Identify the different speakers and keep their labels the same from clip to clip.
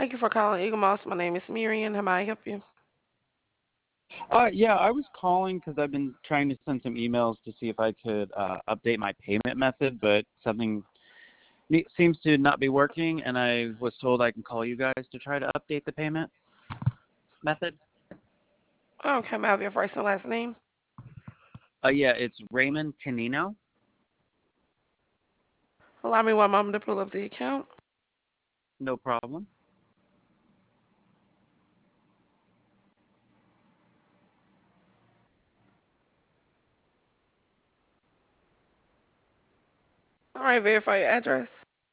Speaker 1: Thank you for calling Eagle Moss. My name is Miriam. How may I help you?
Speaker 2: Yeah, I was calling because I've been trying to send some emails to see if I could update my payment method, but something seems to not be working, and I was told I can call you guys to try to update the payment method.
Speaker 1: Okay, may I have your first and last name?
Speaker 2: Yeah, it's Raymond Canino.
Speaker 1: Allow me one moment to pull up the account.
Speaker 2: No problem.
Speaker 1: All right, verify your address.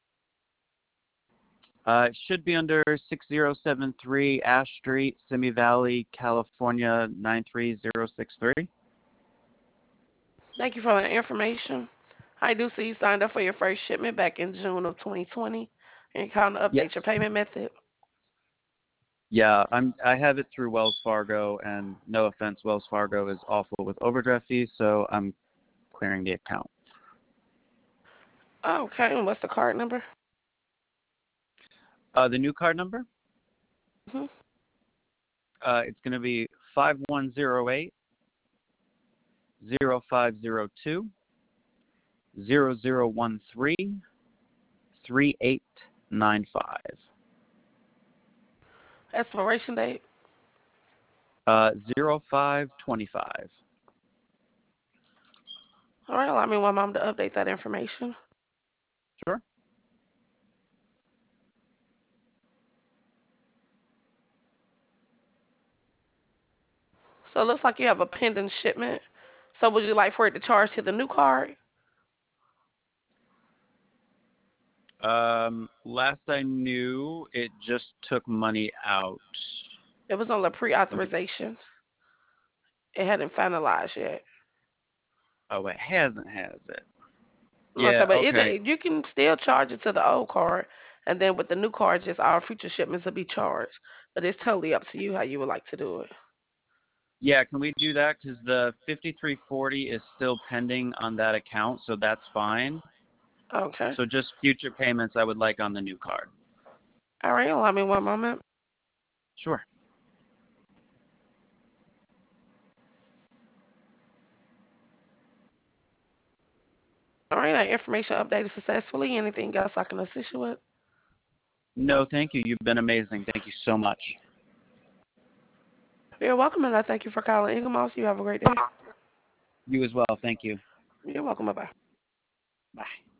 Speaker 2: It should be under 6073 Ash Street, Simi Valley, California 93063.
Speaker 1: Thank you for the information. I do see you signed up for your first shipment back in June of 2020. And you're calling to
Speaker 2: Yes.
Speaker 1: update your payment method.
Speaker 2: Yeah, I have it through Wells Fargo, and no offense, Wells Fargo is awful with overdraft fees, so I'm clearing the account.
Speaker 1: Okay, and what's the card number?
Speaker 2: The new card number,
Speaker 1: hmm
Speaker 2: it's going to be 5108 0502 0013 3895.
Speaker 1: Expiration date.
Speaker 2: 0525.
Speaker 1: All right, allow me one moment to update that information.
Speaker 2: Sure.
Speaker 1: So it looks like you have a pending shipment. So would you like for it to charge to the new card?
Speaker 2: Last I knew, it just took money out.
Speaker 1: It was on the pre-authorization. It hadn't finalized yet.
Speaker 2: Oh, it hasn't, has it?
Speaker 1: Okay,
Speaker 2: Yeah,
Speaker 1: but
Speaker 2: okay.
Speaker 1: you can still charge it to the old card, and then with the new card, just all future shipments will be charged. But it's totally up to you how you would like to do it.
Speaker 2: Yeah, can we do that? Because the 5340 is still pending on that account, so that's fine.
Speaker 1: Okay.
Speaker 2: So just future payments I would like on the new card.
Speaker 1: All right, allow me one moment.
Speaker 2: Sure.
Speaker 1: All right, that information updated successfully. Anything else I can assist you with?
Speaker 2: No, thank you. You've been amazing. Thank you so much.
Speaker 1: You're welcome, and I thank you for calling Eagle Moss. You have a great day.
Speaker 2: You as well. Thank you.
Speaker 1: You're welcome. Bye-bye.
Speaker 2: Bye.